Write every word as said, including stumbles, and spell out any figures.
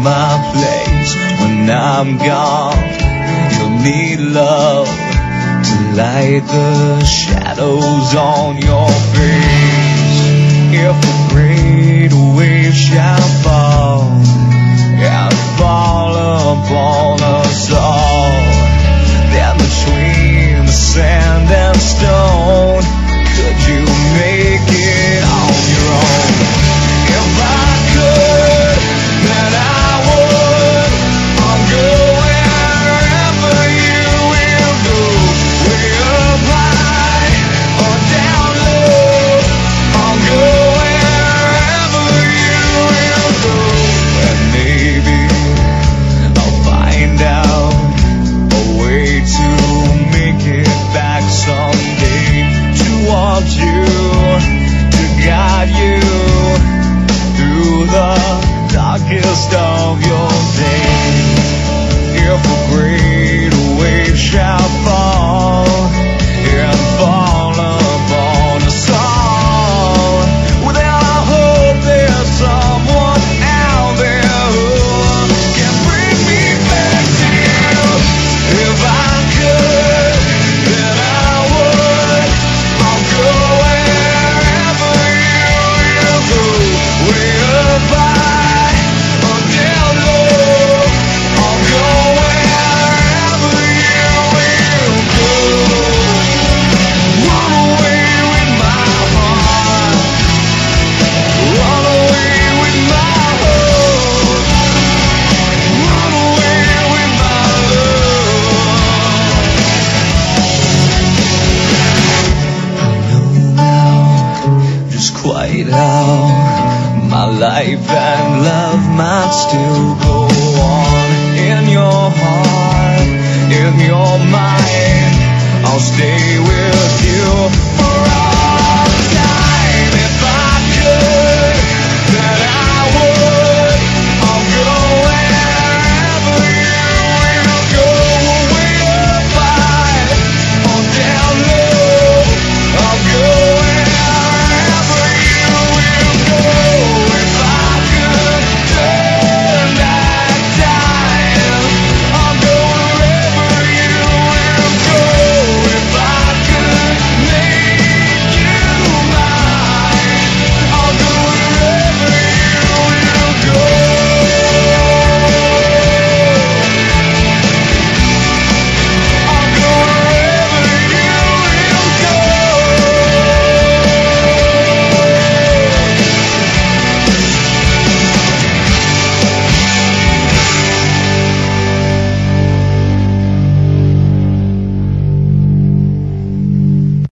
my place when I'm gone. You'll need love to light the shadows on your face. If a great wave shall fall and fall upon us all, then between the sand and stone, could you make it on your own? If I could, then I would. I'll go wherever you will go, way up high or down low. I'll go wherever you will go, and maybe I'll find out a way to make it back someday, to want you, to guide you through the darkest of your days. If a great wave shall fall and fall upon us all, well then I hope there's someone out there who can bring me back to you. If I could, then I would. I'll go wherever you will go, way up high or down low. I'll go wherever you will go. Run away with my heart, run away with my hope, run away with my love. I know now just quite how my life and love might still go on. In your heart, in your mind, I'll stay with you.